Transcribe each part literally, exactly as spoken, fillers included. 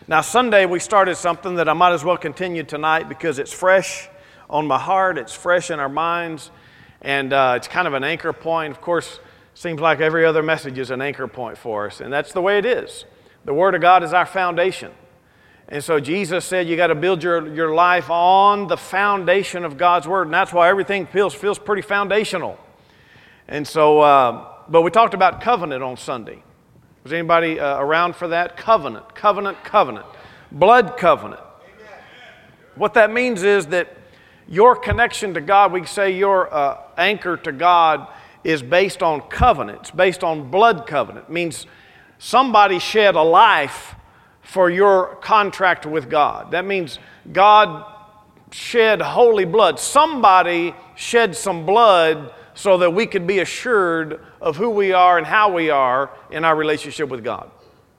Now, Sunday we started something that I might as well continue tonight because it's fresh on my heart, it's fresh in our minds, and uh, it's kind of an anchor point. Of course, it seems like every other message is an anchor point for us, and that's the way it is. The Word of God is our foundation. And so Jesus said you got to build your, your life on the foundation of God's Word, and that's why everything feels, feels pretty foundational. And so, uh, but we talked about covenant on Sunday. Was anybody uh, around for that? Covenant, covenant, covenant. Blood covenant. Amen. What that means is that your connection to God, we say your uh, anchor to God is based on covenant. It's based on blood covenant. It means somebody shed a life for your contract with God. That means God shed holy blood. Somebody shed some blood so that we could be assured of who we are and how we are in our relationship with God.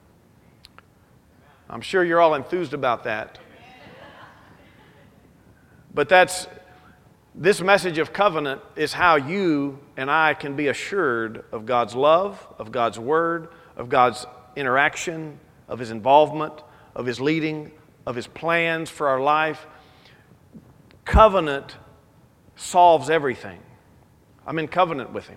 I'm sure you're all enthused about that. But that's, this message of covenant is how you and I can be assured of God's love, of God's word, of God's interaction, of His involvement, of His leading, of His plans for our life. Covenant solves everything. I'm in covenant with Him.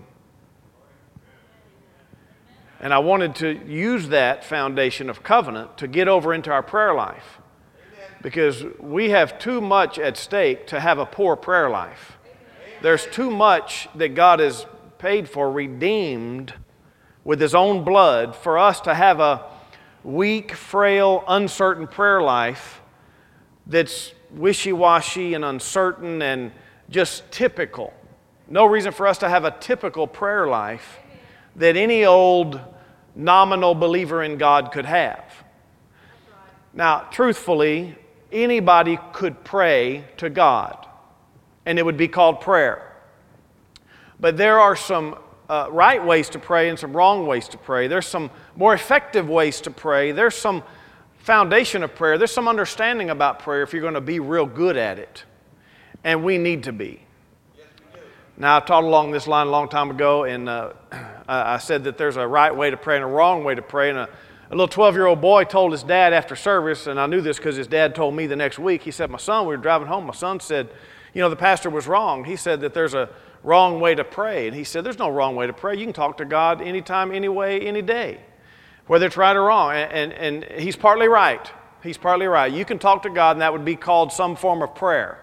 And I wanted to use that foundation of covenant to get over into our prayer life. Because we have too much at stake to have a poor prayer life. There's too much that God has paid for, redeemed with His own blood, for us to have a weak, frail, uncertain prayer life that's wishy-washy and uncertain and just typical. No reason for us to have a typical prayer life that any old nominal believer in God could have. Now, truthfully, anybody could pray to God, and it would be called prayer. But there are some uh, right ways to pray and some wrong ways to pray. There's some more effective ways to pray. There's some foundation of prayer. There's some understanding about prayer if you're going to be real good at it. And we need to be. Now, I taught along this line a long time ago, and uh, I said that there's a right way to pray and a wrong way to pray. And a, a little twelve-year-old boy told his dad after service, and I knew this because his dad told me the next week. He said, my son, we were driving home. My son said, you know, the pastor was wrong. He said that there's a wrong way to pray. And he said, there's no wrong way to pray. You can talk to God anytime, any way, any day, whether it's right or wrong. And, and, and he's partly right. He's partly right. You can talk to God, and that would be called some form of prayer.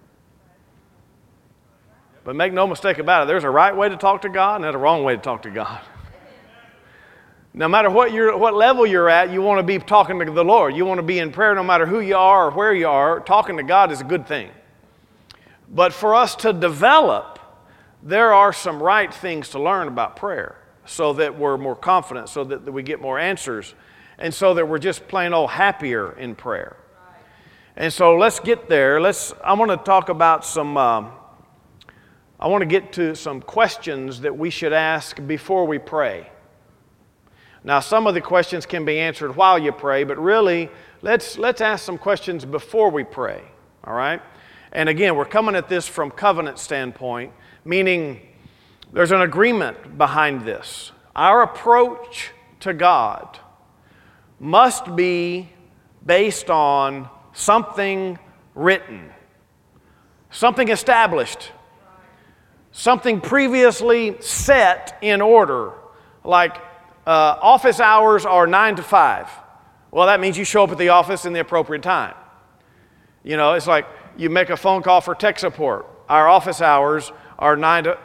But make no mistake about it, there's a right way to talk to God and there's a wrong way to talk to God. No matter what you're, what level you're at, you want to be talking to the Lord. You want to be in prayer no matter who you are or where you are. Talking to God is a good thing. But for us to develop, there are some right things to learn about prayer so that we're more confident, so that, that we get more answers, and so that we're just plain old happier in prayer. And so let's get there. Let's. I want to talk about some... Um, I want to get to some questions that we should ask before we pray. Now, some of the questions can be answered while you pray, but really, let's, let's ask some questions before we pray, all right? And again, we're coming at this from covenant standpoint, meaning there's an agreement behind this. Our approach to God must be based on something written, something established, something previously set in order, like uh, office hours are nine to five. Well, that means you show up at the office in the appropriate time. You know, it's like you make a phone call for tech support. Our office hours are nine to,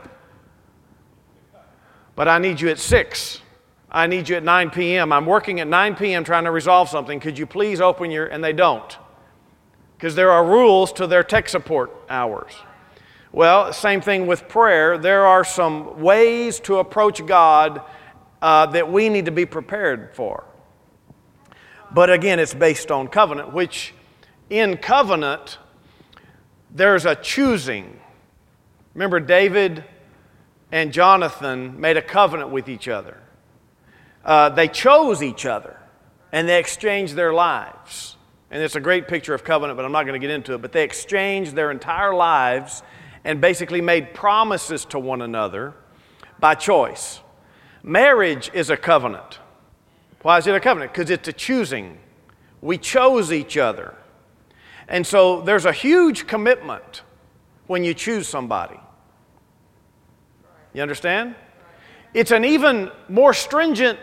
but I need you at six. I need you at nine p.m. I'm working at nine p.m. trying to resolve something. Could you please open your, and they don't. Because there are rules to their tech support hours. Well, same thing with prayer. There are some ways to approach God uh, that we need to be prepared for. But again, it's based on covenant, which in covenant, there's a choosing. Remember, David and Jonathan made a covenant with each other. Uh, they chose each other, and they exchanged their lives. And it's a great picture of covenant, but I'm not going to get into it. But they exchanged their entire lives and basically made promises to one another by choice. Marriage is a covenant. Why is it a covenant? Because it's a choosing. We chose each other. And so there's a huge commitment when you choose somebody. You understand? It's an even more stringent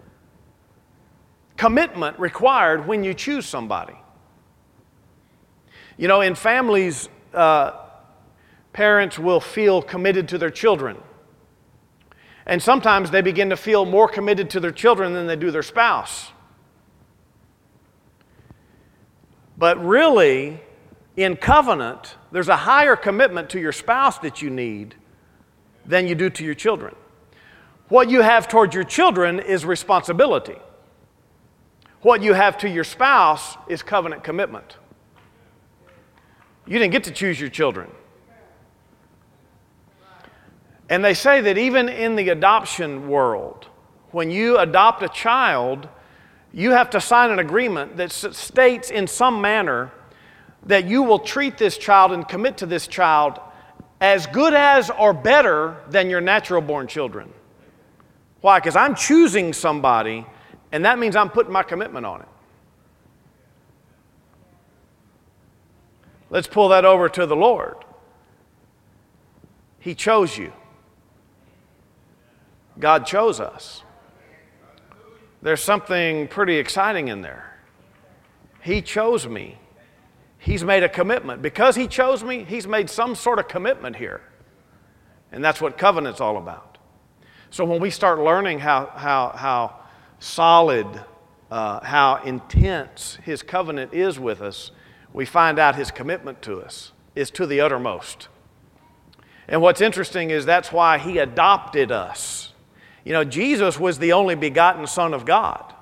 commitment required when you choose somebody. You know, in families, uh, parents will feel committed to their children. And sometimes they begin to feel more committed to their children than they do their spouse. But really, in covenant, there's a higher commitment to your spouse that you need than you do to your children. What you have toward your children is responsibility. What you have to your spouse is covenant commitment. You didn't get to choose your children. And they say that even in the adoption world, when you adopt a child, you have to sign an agreement that states in some manner that you will treat this child and commit to this child as good as or better than your natural born children. Why? Because I'm choosing somebody, and that means I'm putting my commitment on it. Let's pull that over to the Lord. He chose you. God chose us. There's something pretty exciting in there. He chose me. He's made a commitment. Because He chose me, He's made some sort of commitment here. And that's what covenant's all about. So when we start learning how, how, how solid, uh, how intense His covenant is with us, we find out His commitment to us is to the uttermost. And what's interesting is that's why He adopted us. You know, Jesus was the only begotten Son of God.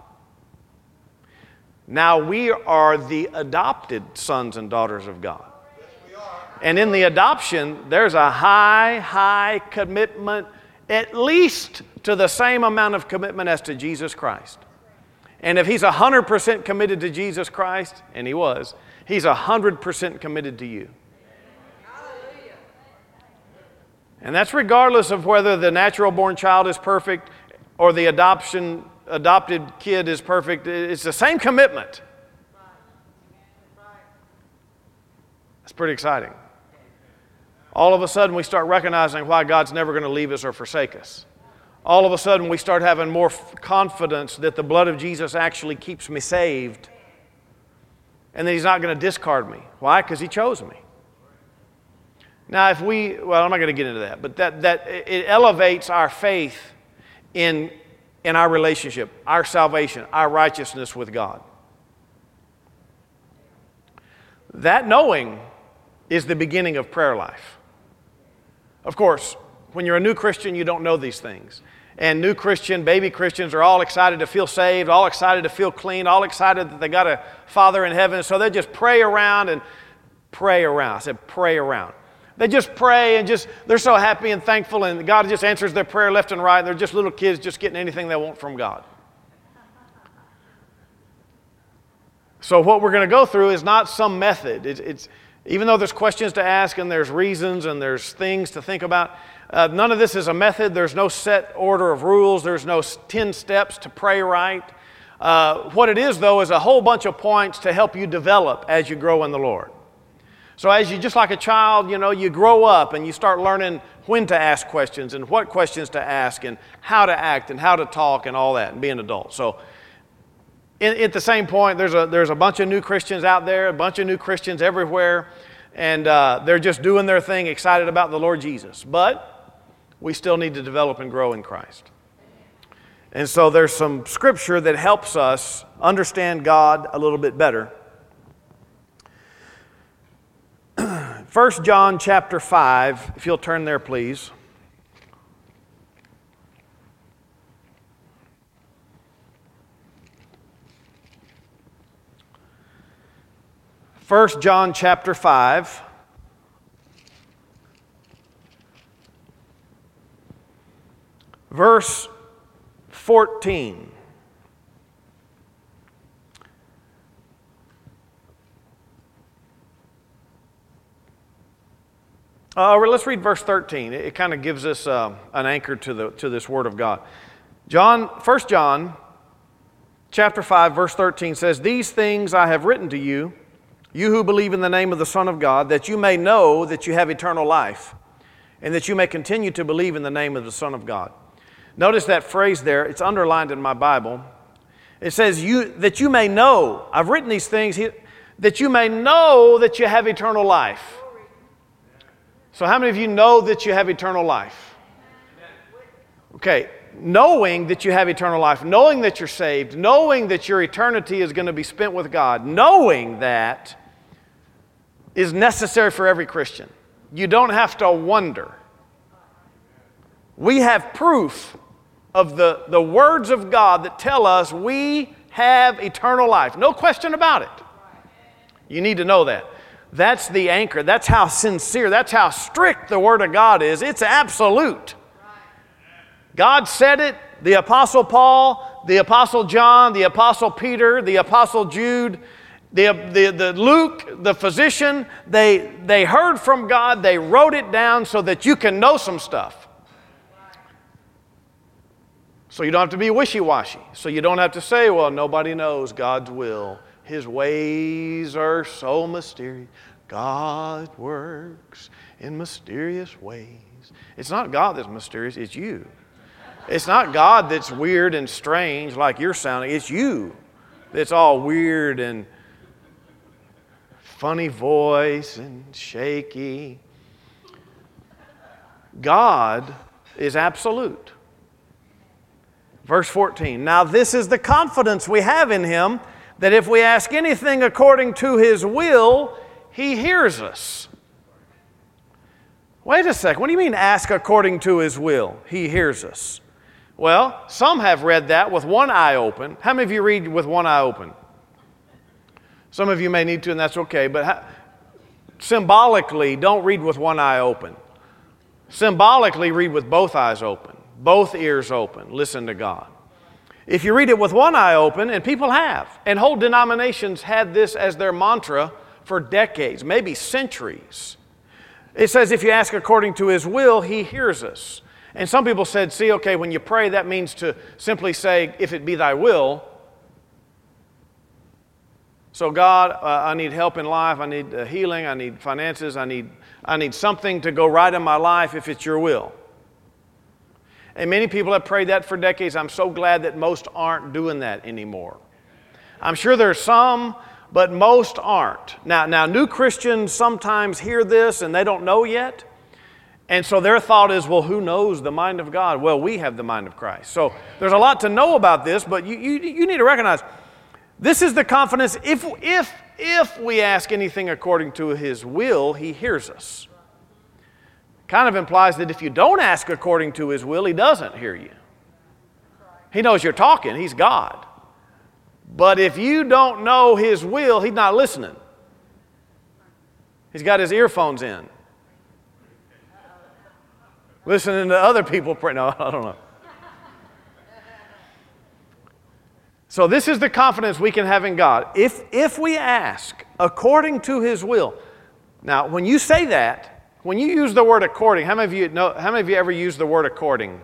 Now we are the adopted sons and daughters of God. And in the adoption, there's a high, high commitment, at least to the same amount of commitment as to Jesus Christ. And if He's one hundred percent committed to Jesus Christ, and He was, He's one hundred percent committed to you. And that's regardless of whether the natural born child is perfect or the adoption adopted kid is perfect. It's the same commitment. It's pretty exciting. All of a sudden we start recognizing why God's never going to leave us or forsake us. All of a sudden we start having more confidence that the blood of Jesus actually keeps me saved and that He's not going to discard me. Why? Because He chose me. Now, if we, well, I'm not going to get into that, but that, that it elevates our faith in, in our relationship, our salvation, our righteousness with God. That knowing is the beginning of prayer life. Of course, when you're a new Christian, you don't know these things. And new Christian, baby Christians are all excited to feel saved, all excited to feel clean, all excited that they got a Father in heaven. So they just pray around and pray around. I said pray around. They just pray and just, they're so happy and thankful, and God just answers their prayer left and right, and they're just little kids just getting anything they want from God. So what we're going to go through is not some method. It, it's, even though there's questions to ask and there's reasons and there's things to think about, uh, none of this is a method. There's no set order of rules. There's no ten steps to pray right. Uh, what it is, though, is a whole bunch of points to help you develop as you grow in the Lord. So as you, just like a child, you know, you grow up and you start learning when to ask questions and what questions to ask and how to act and how to talk and all that and be an adult. So in, at the same point, there's a, there's a bunch of new Christians out there, a bunch of new Christians everywhere, and uh, they're just doing their thing, excited about the Lord Jesus. But we still need to develop and grow in Christ. And so there's some scripture that helps us understand God a little bit better. First John chapter five, if you'll turn there, please. First John chapter five. Verse fourteen. Uh, let's read verse thirteen. It, it kind of gives us uh, an anchor to the to this Word of God. John, First John chapter five, verse thirteen says, "These things I have written to you, you who believe in the name of the Son of God, that you may know that you have eternal life, and that you may continue to believe in the name of the Son of God." Notice that phrase there. It's underlined in my Bible. It says, "You that you may know." I've written these things, that you may know that you have eternal life. So how many of you know that you have eternal life? Okay, knowing that you have eternal life, knowing that you're saved, knowing that your eternity is going to be spent with God, knowing that is necessary for every Christian. You don't have to wonder. We have proof of the, the words of God that tell us we have eternal life. No question about it. You need to know that. That's the anchor. That's how sincere, that's how strict the Word of God is. It's absolute. God said it. The Apostle Paul, the Apostle John, the Apostle Peter, the Apostle Jude, the, the, the Luke, the physician, they, they heard from God. They wrote it down so that you can know some stuff. So you don't have to be wishy-washy. So you don't have to say, well, nobody knows God's will. His ways are so mysterious. God works in mysterious ways. It's not God that's mysterious, it's you. It's not God that's weird and strange like you're sounding. It's you that's all weird and funny voice and shaky. God is absolute. Verse fourteen, "Now this is the confidence we have in Him, that if we ask anything according to His will, He hears us." Wait a second, what do you mean ask according to His will? He hears us. Well, some have read that with one eye open. How many of you read with one eye open? Some of you may need to, and that's okay, but how, symbolically, don't read with one eye open. Symbolically, read with both eyes open. Both ears open. Listen to God. If you read it with one eye open, and people have, and whole denominations had this as their mantra for decades, maybe centuries. It says if you ask according to His will, He hears us. And some people said, see, okay, when you pray, that means to simply say, if it be Thy will. So God, uh, I need help in life, I need uh, healing, I need finances, I need, I need something to go right in my life if it's Your will. And many people have prayed that for decades. I'm so glad that most aren't doing that anymore. I'm sure there's some, but most aren't. Now, now, new Christians sometimes hear this and they don't know yet. And so their thought is, well, who knows the mind of God? Well, we have the mind of Christ. So there's a lot to know about this, but you, you, you need to recognize this is the confidence. If, if, if we ask anything according to His will, He hears us. Kind of implies that if you don't ask according to His will, He doesn't hear you. He knows you're talking. He's God. But if you don't know His will, He's not listening. He's got His earphones in. Listening to other people pray. No, I don't know. So this is the confidence we can have in God. If, if we ask according to His will. Now, when you say that, when you use the word according, how many of you know, how many of you ever use the word according?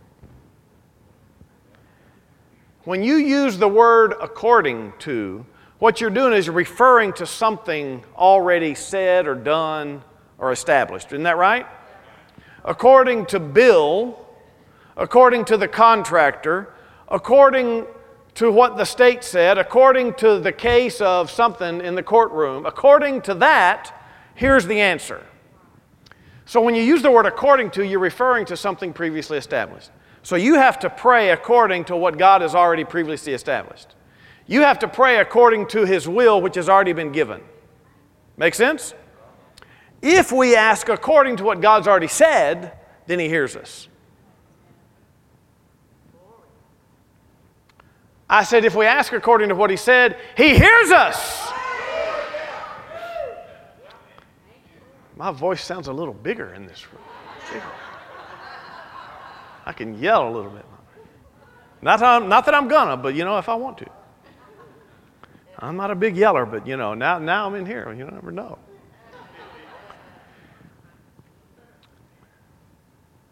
When you use the word according to, what you're doing is you're referring to something already said or done or established. Isn't that right? According to Bill, according to the contractor, according to what the state said, according to the case of something in the courtroom, according to that, here's the answer. So when you use the word according to, you're referring to something previously established. So you have to pray according to what God has already previously established. You have to pray according to His will, which has already been given. Make sense? If we ask according to what God's already said, then He hears us. I said if we ask according to what He said, He hears us. My voice sounds a little bigger in this room. Bigger. I can yell a little bit. Not, I'm, not that I'm gonna, but you know, if I want to. I'm not a big yeller, but you know, now, now I'm in here. You never know.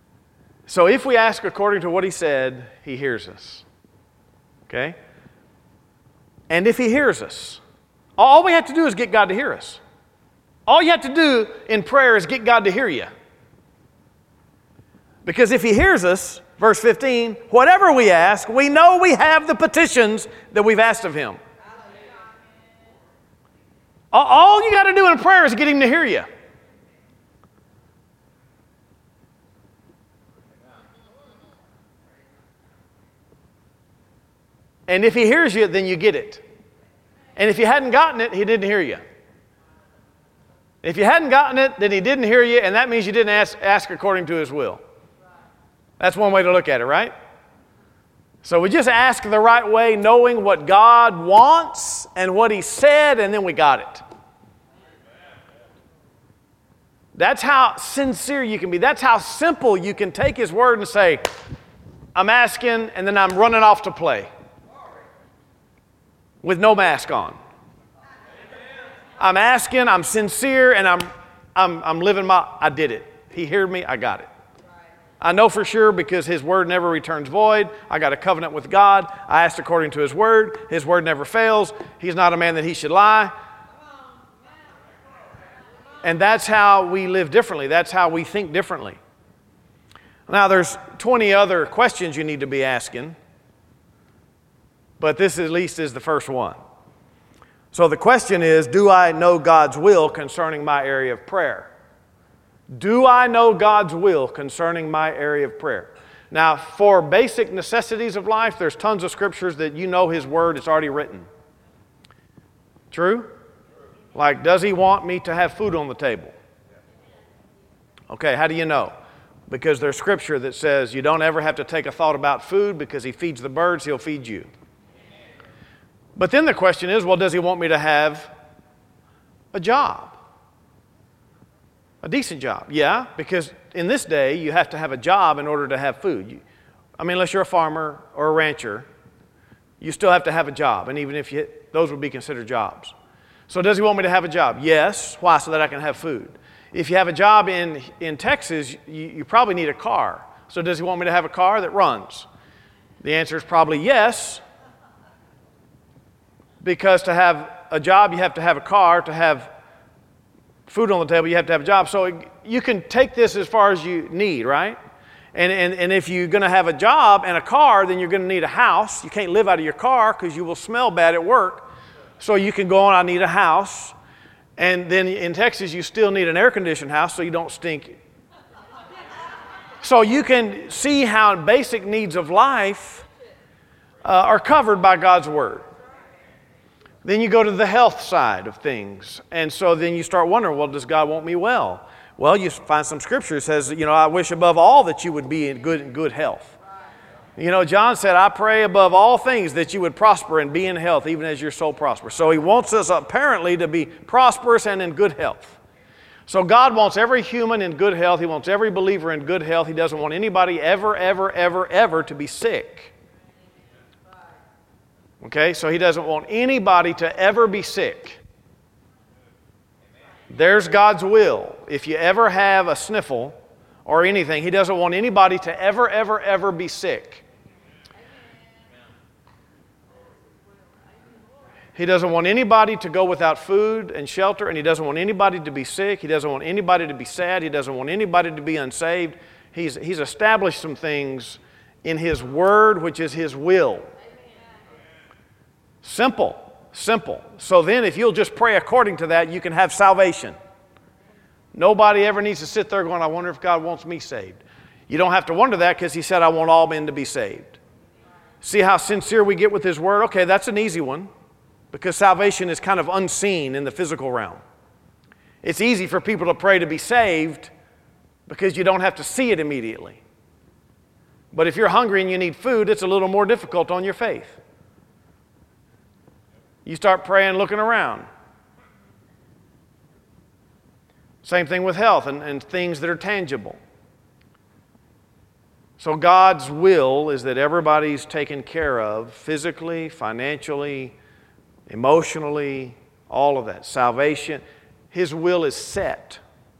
So if we ask according to what He said, He hears us. Okay? And if He hears us, all we have to do is get God to hear us. All you have to do in prayer is get God to hear you. Because if He hears us, verse fifteen, whatever we ask, we know we have the petitions that we've asked of Him. All you got to do in prayer is get Him to hear you. And if He hears you, then you get it. And if you hadn't gotten it, He didn't hear you. If you hadn't gotten it, then He didn't hear you, and that means you didn't ask, ask according to His will. That's one way to look at it, right? So we just ask the right way, knowing what God wants and what He said, and then we got it. That's how sincere you can be. That's how simple you can take His word and say, I'm asking, and then I'm running off to play with no mask on. I'm asking, I'm sincere, and I'm, I'm, I'm living my, I did it. He heard me, I got it. I know for sure because His word never returns void. I got a covenant with God. I asked according to His word. His word never fails. He's not a man that He should lie. And that's how we live differently. That's how we think differently. Now, there's twenty other questions you need to be asking, but this at least is the first one. So the question is, do I know God's will concerning my area of prayer? Do I know God's will concerning my area of prayer? Now, for basic necessities of life, there's tons of scriptures that you know His word is already written. True? Like, does He want me to have food on the table? Okay, how do you know? Because there's scripture that says you don't ever have to take a thought about food because He feeds the birds, He'll feed you. But then the question is, well, does He want me to have a job? A decent job, yeah, because in this day you have to have a job in order to have food. You, I mean, unless you're a farmer or a rancher, you still have to have a job, and even if you, those would be considered jobs. So does He want me to have a job? Yes. Why? So that I can have food. If you have a job in, in Texas, you, you probably need a car. So does He want me to have a car that runs? The answer is probably yes, because to have a job, you have to have a car. To have food on the table, you have to have a job. So you can take this as far as you need, right? And, and, and if you're going to have a job and a car, then you're going to need a house. You can't live out of your car because you will smell bad at work. So you can go on, I need a house. And then in Texas, you still need an air-conditioned house so you don't stink. So you can see how basic needs of life uh, are covered by God's Word. Then you go to the health side of things. And so then you start wondering, well, does God want me well? Well, you find some scripture that says, you know, I wish above all that you would be in good, in good health. You know, John said, I pray above all things that you would prosper and be in health, even as your soul prospers. So He wants us apparently to be prosperous and in good health. So God wants every human in good health. He wants every believer in good health. He doesn't want anybody ever, ever, ever, ever to be sick. Okay, so He doesn't want anybody to ever be sick. There's God's will. If you ever have a sniffle or anything, He doesn't want anybody to ever, ever, ever be sick. He doesn't want anybody to go without food and shelter, and He doesn't want anybody to be sick. He doesn't want anybody to be sad. He doesn't want anybody to be unsaved. He's, he's established some things in His Word, which is His will. Simple, simple. So then if you'll just pray according to that, you can have salvation. Nobody ever needs to sit there going, I wonder if God wants me saved. You don't have to wonder that because He said, I want all men to be saved. See how sincere we get with His Word? Okay, that's an easy one because salvation is kind of unseen in the physical realm. It's easy for people to pray to be saved because you don't have to see it immediately. But if you're hungry and you need food, it's a little more difficult on your faith. You start praying, looking around. Same thing with health and, and things that are tangible. So God's will is that everybody's taken care of physically, financially, emotionally, all of that. Salvation. His will is set.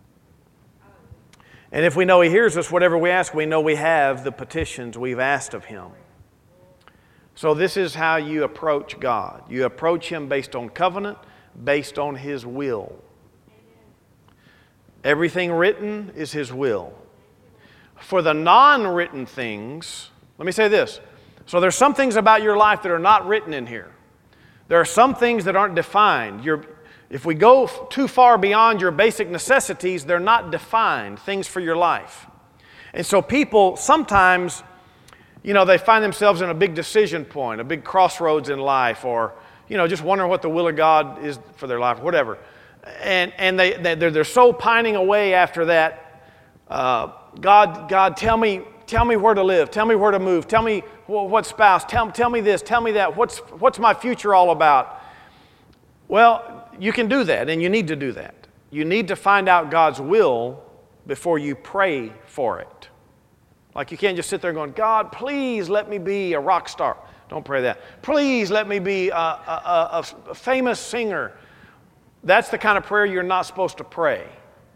And if we know He hears us, whatever we ask, we know we have the petitions we've asked of Him. So this is how you approach God. You approach Him based on covenant, based on His will. Everything written is His will. For the non-written things, let me say this. So there's some things about your life that are not written in here. There are some things that aren't defined. You're, if we go f- too far beyond your basic necessities, they're not defined, things for your life. And so people sometimes, you know, they find themselves in a big decision point, a big crossroads in life, or, you know, just wondering what the will of God is for their life, whatever. And, and they, they, they're, they're so pining away after that, uh, God, God, tell me, tell me where to live, tell me where to move, tell me what spouse, tell, tell me this, tell me that, what's, what's my future all about? Well, you can do that, and you need to do that. You need to find out God's will before you pray for it. Like you can't just sit there going, God, please let me be a rock star. Don't pray that. Please let me be a, a, a, a famous singer. That's the kind of prayer you're not supposed to pray.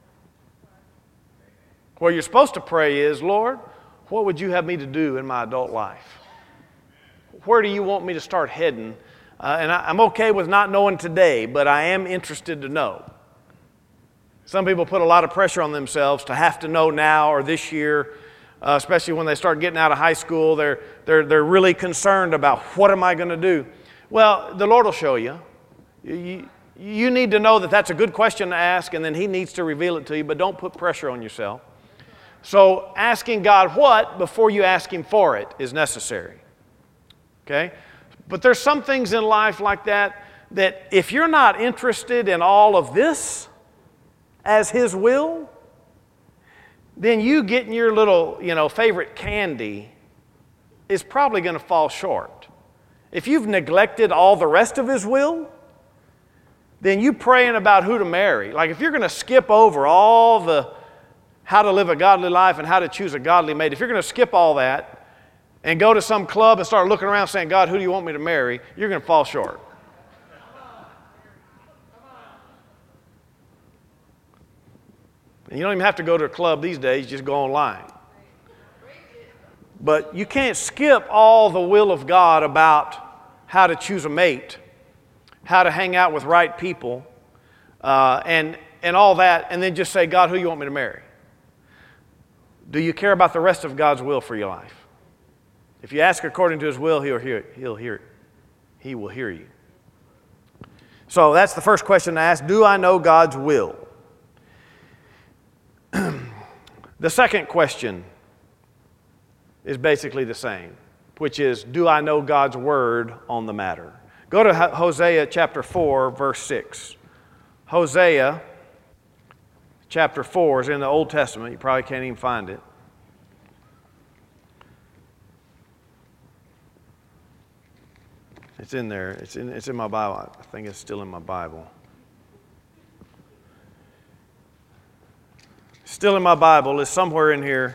What you're supposed to pray is, Lord, what would you have me to do in my adult life? Where do you want me to start heading? Uh, and I, I'm okay with not knowing today, but I am interested to know. Some people put a lot of pressure on themselves to have to know now or this year, uh, especially when they start getting out of high school. They're, they're, they're really concerned about what am I going to do? Well, the Lord will show you. You, you need to know that that's a good question to ask, and then He needs to reveal it to you, but don't put pressure on yourself. So asking God what before you ask Him for it is necessary. Okay? But there's some things in life like that that if you're not interested in all of this as His will, then you getting your little, you know, favorite candy is probably going to fall short. If you've neglected all the rest of His will, then you praying about who to marry. Like if you're going to skip over all the how to live a godly life and how to choose a godly mate, if you're going to skip all that and go to some club and start looking around saying, God, who do you want me to marry? You're going to fall short. And you don't even have to go to a club these days, just go online. But you can't skip all the will of God about how to choose a mate, how to hang out with right people, uh, and, and all that, and then just say, God, who do you want me to marry? Do you care about the rest of God's will for your life? If you ask according to His will, He'll hear it. He'll hear it. He will hear you. So that's the first question to ask. Do I know God's will? The second question is basically the same, which is, do I know God's word on the matter? Go to Hosea chapter four, verse six. Hosea chapter four is in the Old Testament. You probably can't even find it. It's in there. It's in, it's in my Bible. I think it's still in my Bible. Still in my Bible. It's somewhere in here.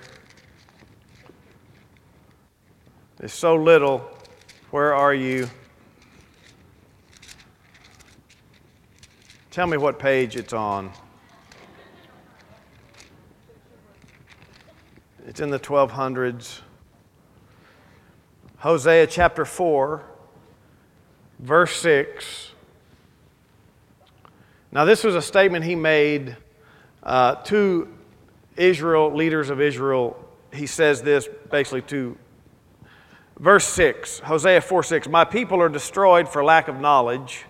It's so little. Where are you? Tell me what page it's on. It's in the twelve hundreds. Hosea chapter four, verse six. Now, this was a statement he made uh, to Israel, leaders of Israel. He says this basically to verse six, Hosea four six. My people are destroyed for lack of knowledge.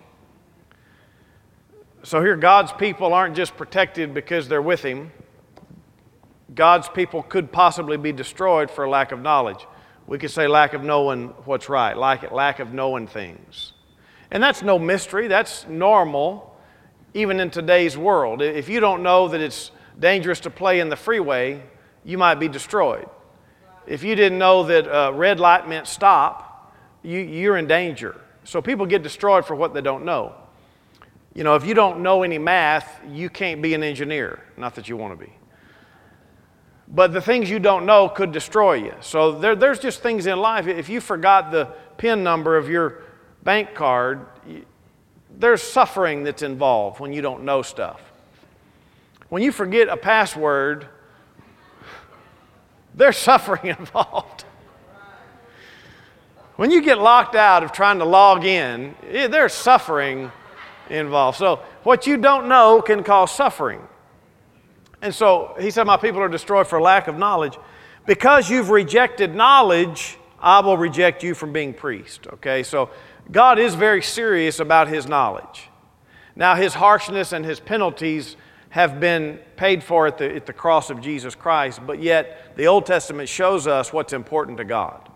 So here, God's people aren't just protected because they're with Him. God's people could possibly be destroyed for lack of knowledge. We could say lack of knowing what's right, lack, lack of knowing things. And that's no mystery. That's normal, even in today's world. If you don't know that it's dangerous to play in the freeway, you might be destroyed. If you didn't know that uh, red light meant stop, you, you're in danger. So people get destroyed for what they don't know. You know, if you don't know any math, you can't be an engineer. Not that you want to be. But the things you don't know could destroy you. So there, there's just things in life. If you forgot the PIN number of your bank card, there's suffering that's involved when you don't know stuff. When you forget a password, there's suffering involved. When you get locked out of trying to log in, eh, there's suffering involved. So what you don't know can cause suffering. And so he said, my people are destroyed for lack of knowledge. Because you've rejected knowledge, I will reject you from being priest. Okay, so God is very serious about his knowledge. Now, his harshness and his penalties have been paid for at the, at the cross of Jesus Christ, but yet the Old Testament shows us what's important to God.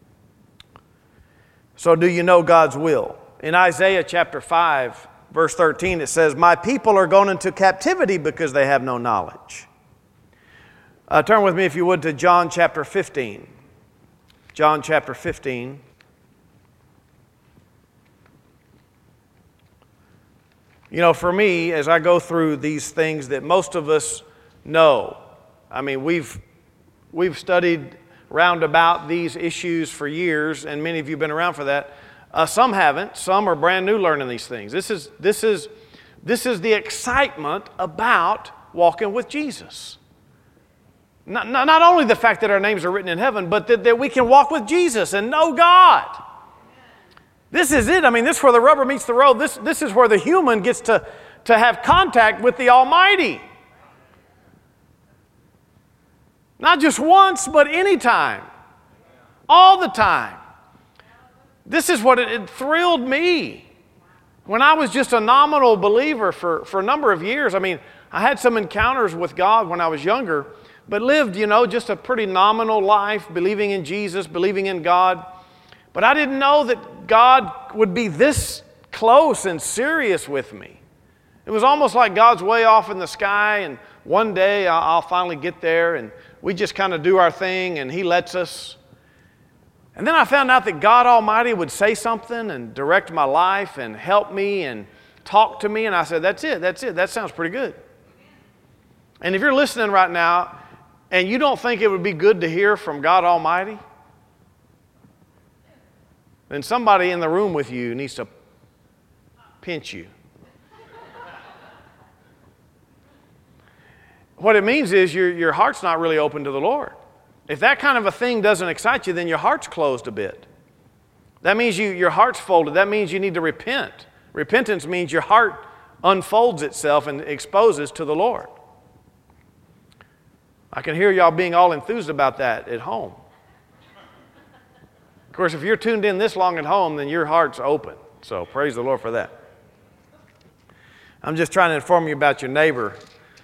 So do you know God's will? In Isaiah chapter five, verse thirteen, it says, my people are going into captivity because they have no knowledge. Uh, turn with me, if you would, to John chapter fifteen. John chapter fifteen. You know, for me, as I go through these things that most of us know, I mean, we've, we've studied roundabout these issues for years, and many of you have been around for that. Uh, some haven't. Some are brand new learning these things. This is, this is, this is the excitement about walking with Jesus. Not, not, not only the fact that our names are written in heaven, but that, that we can walk with Jesus and know God. This is it. I mean, this is where the rubber meets the road. This, this is where the human gets to, to have contact with the Almighty. Not just once, but anytime. All the time. This is what it, it thrilled me. When I was just a nominal believer for, for a number of years, I mean, I had some encounters with God when I was younger, but lived, you know, just a pretty nominal life, believing in Jesus, believing in God. But I didn't know that God would be this close and serious with me. It was almost like God's way off in the sky, and one day I'll finally get there, and we just kind of do our thing, and he lets us. And then I found out that God Almighty would say something and direct my life and help me and talk to me, and I said, that's it, that's it, that sounds pretty good. And if you're listening right now, and you don't think it would be good to hear from God Almighty, then somebody in the room with you needs to pinch you. What it means is your, your heart's not really open to the Lord. If that kind of a thing doesn't excite you, then your heart's closed a bit. That means you, your heart's folded. That means you need to repent. Repentance means your heart unfolds itself and exposes to the Lord. I can hear y'all being all enthused about that at home. Of course, if you're tuned in this long at home, then your heart's open. So praise the Lord for that. I'm just trying to inform you about your neighbor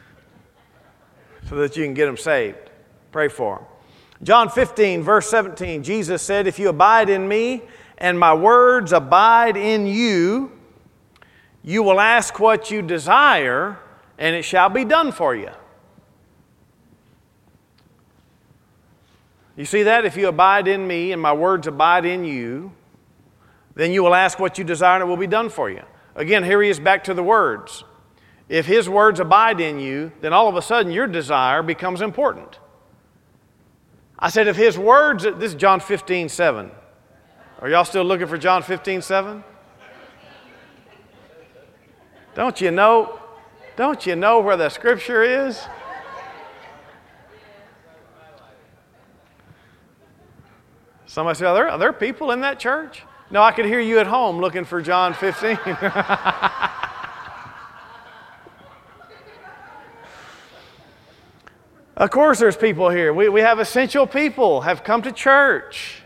so that you can get them saved. Pray for them. John fifteen, verse seventeen, Jesus said, if you abide in me and my words abide in you, you will ask what you desire, and it shall be done for you. You see that? If you abide in me and my words abide in you, then you will ask what you desire and it will be done for you. Again, here he is back to the words. If his words abide in you, then all of a sudden your desire becomes important. I said if his words, this is John fifteen, seven. Are y'all still looking for John fifteen, seven? Don't you know, don't you know where the scripture is? Somebody said, are there, are there people in that church? No, I could hear you at home looking for John fifteen. Of course there's people here. We, we have essential people have come to church.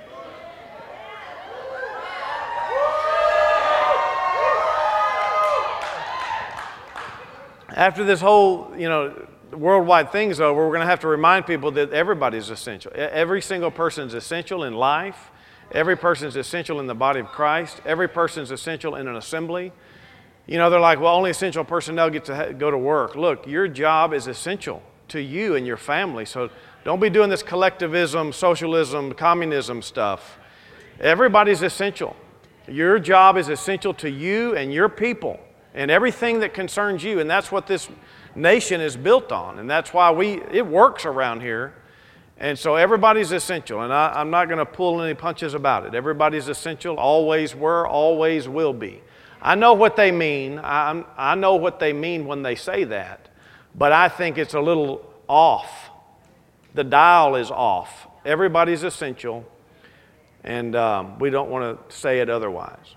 After this whole, you know, worldwide thing's over, we're going to have to remind people that everybody's essential. Every single person is essential in life. Every person is essential in the body of Christ. Every person is essential in an assembly. You know, they're like, well, only essential personnel get to ha- go to work. Look, your job is essential to you and your family. So don't be doing this collectivism, socialism, communism stuff. Everybody's essential. Your job is essential to you and your people and everything that concerns you. And that's what this nation is built on. And that's why we it works around here. And so everybody's essential. And I, I'm not going to pull any punches about it. Everybody's essential, always were, always will be. I know what they mean. I, I know what they mean when they say that. But I think it's a little off. The dial is off. Everybody's essential. And um, we don't want to say it otherwise.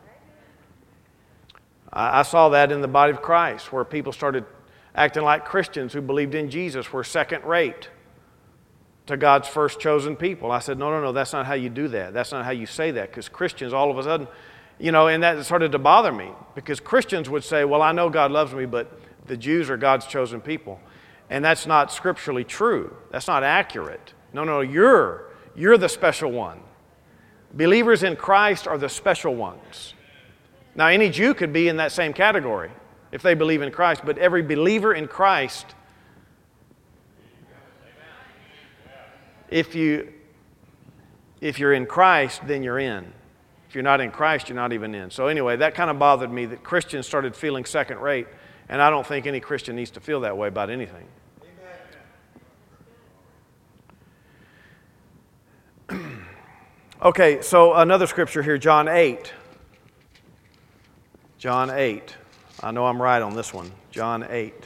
I, I saw that in the body of Christ, where people started acting like Christians who believed in Jesus were second rate to God's first chosen people. I said, no, no, no, that's not how you do that. That's not how you say that, because Christians all of a sudden, you know, and that started to bother me, because Christians would say, well, I know God loves me, but the Jews are God's chosen people. And that's not scripturally true. That's not accurate. No, no, you're, you're the special one. Believers in Christ are the special ones. Now, any Jew could be in that same category if they believe in Christ, but every believer in Christ, if you, if you're in Christ, then you're in. If you're not in Christ, you're not even in. So anyway, that kind of bothered me that Christians started feeling second rate, and I don't think any Christian needs to feel that way about anything. Okay, so another scripture here, John eight. John eight. I know I'm right on this one. John eight.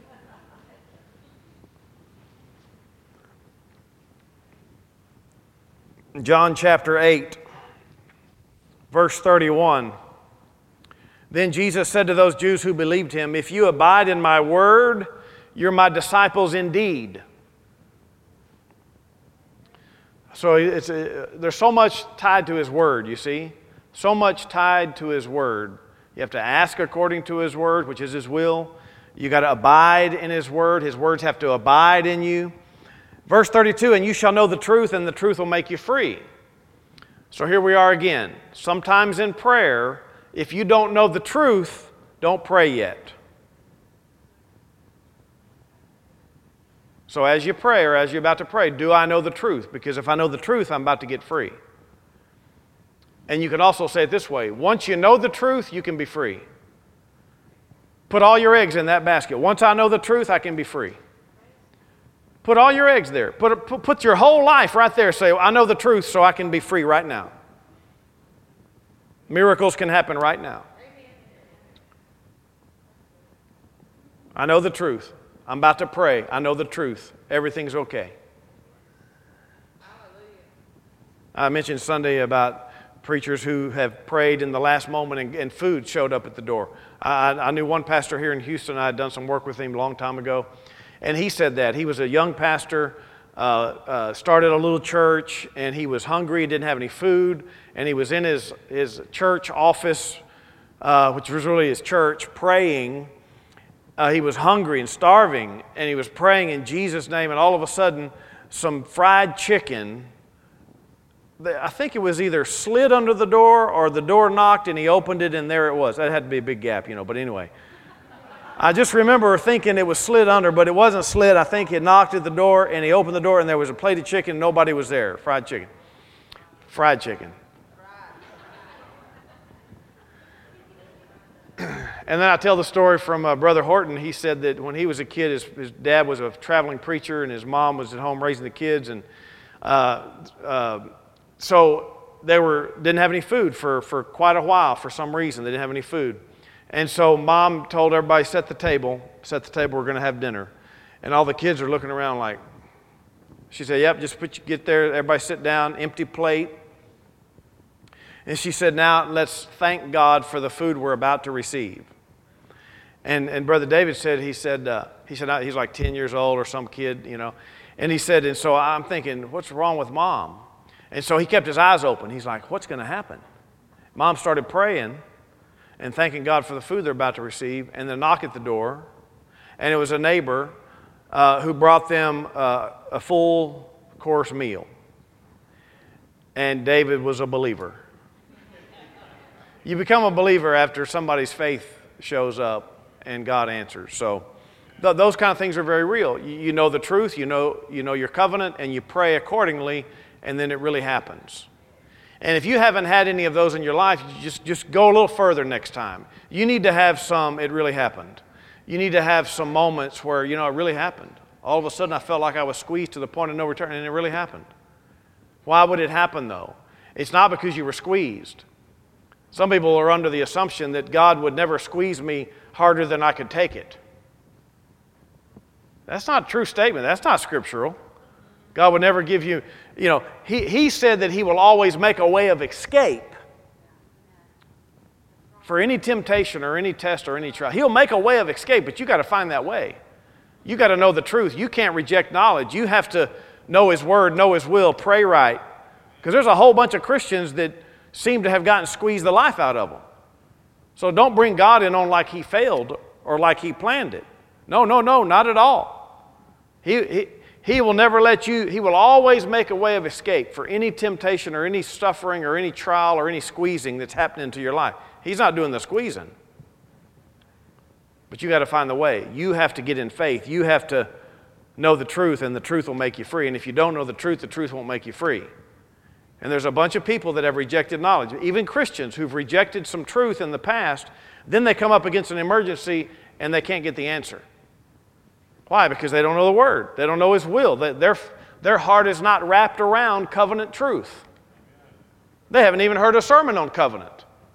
John chapter eight, verse thirty-one. Then Jesus said to those Jews who believed him, if you abide in my word, you're my disciples indeed. So it's a, there's so much tied to his word, you see. So much tied to his word. You have to ask according to his word, which is his will. You got to abide in his word. His words have to abide in you. Verse thirty-two, and you shall know the truth, and the truth will make you free. So here we are again. Sometimes in prayer, if you don't know the truth, don't pray yet. So as you pray, or as you're about to pray, do I know the truth? Because if I know the truth, I'm about to get free. And you can also say it this way. Once you know the truth, you can be free. Put all your eggs in that basket. Once I know the truth, I can be free. Put all your eggs there. Put, put, put your whole life right there. Say, I know the truth, so I can be free right now. Miracles can happen right now. I know the truth. I'm about to pray. I know the truth. Everything's okay. I mentioned Sunday about preachers who have prayed in the last moment and, and food showed up at the door. I, I knew one pastor here in Houston. I had done some work with him a long time ago. And he said that. He was a young pastor, uh, uh, started a little church, and he was hungry, he didn't have any food, and he was in his, his church office, uh, which was really his church, praying. Uh, he was hungry and starving, and he was praying in Jesus' name, and all of a sudden, some fried chicken, I think it was either slid under the door or the door knocked, and he opened it, and there it was. That had to be a big gap, you know, but anyway. I just remember thinking it was slid under, but it wasn't slid. I think he knocked at the door, and he opened the door, and there was a plate of chicken, and nobody was there. Fried chicken. Fried chicken. And then I tell the story from uh, Brother Horton. He said that when he was a kid, his, his dad was a traveling preacher, and his mom was at home raising the kids. And uh, uh, so they were didn't have any food for, for quite a while for some reason. They didn't have any food. And so Mom told everybody, set the table. Set the table, we're going to have dinner. And all the kids are looking around like, she said, yep, just put you, get there, everybody sit down, empty plate. And she said, now let's thank God for the food we're about to receive. And and Brother David said, he said, uh, he said he's like ten years old or some kid, you know. And he said, and so I'm thinking, what's wrong with Mom? And so he kept his eyes open. He's like, what's going to happen? Mom started praying and thanking God for the food they're about to receive, and the knock at the door. And it was a neighbor uh, who brought them uh, a full course meal. And David was a believer. You become a believer after somebody's faith shows up and God answers. So th- those kind of things are very real. You, you know the truth, you know, you know your covenant, and you pray accordingly, and then it really happens. And if you haven't had any of those in your life, you just, just go a little further next time. You need to have some, it really happened. You need to have some moments where, you know, it really happened. All of a sudden I felt like I was squeezed to the point of no return, and it really happened. Why would it happen though? It's not because you were squeezed. Some people are under the assumption that God would never squeeze me harder than I could take it. That's not a true statement. That's not scriptural. God would never give you you know, he, he said that he will always make a way of escape for any temptation or any test or any trial. He'll make a way of escape, but you got to find that way. You got to know the truth. You can't reject knowledge. You have to know His Word, know His will, pray right. Because there's a whole bunch of Christians that seem to have gotten squeezed the life out of them. So don't bring God in on like He failed or like He planned it. No, no, no, not at all. He, he, he will never let you, He will always make a way of escape for any temptation or any suffering or any trial or any squeezing that's happening to your life. He's not doing the squeezing. But you got to find the way. You have to get in faith. You have to know the truth, and the truth will make you free. And if you don't know the truth, the truth won't make you free. And there's a bunch of people that have rejected knowledge, even Christians who've rejected some truth in the past. Then they come up against an emergency and they can't get the answer. Why? Because they don't know the Word. They don't know His will. Their, their heart is not wrapped around covenant truth. They haven't even heard a sermon on covenant.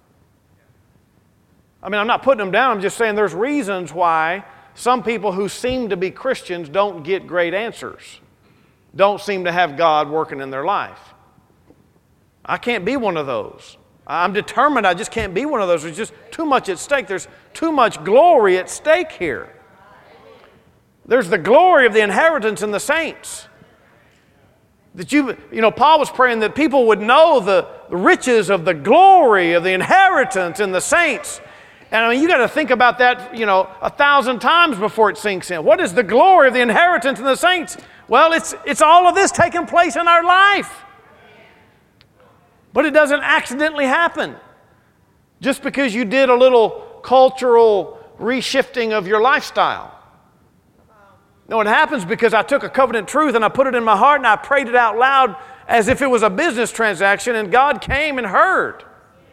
I mean, I'm not putting them down. I'm just saying there's reasons why some people who seem to be Christians don't get great answers, don't seem to have God working in their life. I can't be one of those. I'm determined I just can't be one of those. There's just too much at stake. There's too much glory at stake here. There's the glory of the inheritance in the saints. That you, you know, Paul was praying that people would know the riches of the glory of the inheritance in the saints. And I mean, you got to think about that, you know, a thousand times before it sinks in. What is the glory of the inheritance in the saints? Well, it's, it's all of this taking place in our life. But it doesn't accidentally happen. Just because you did a little cultural reshifting of your lifestyle. No, it happens because I took a covenant truth and I put it in my heart and I prayed it out loud as if it was a business transaction, and God came and heard.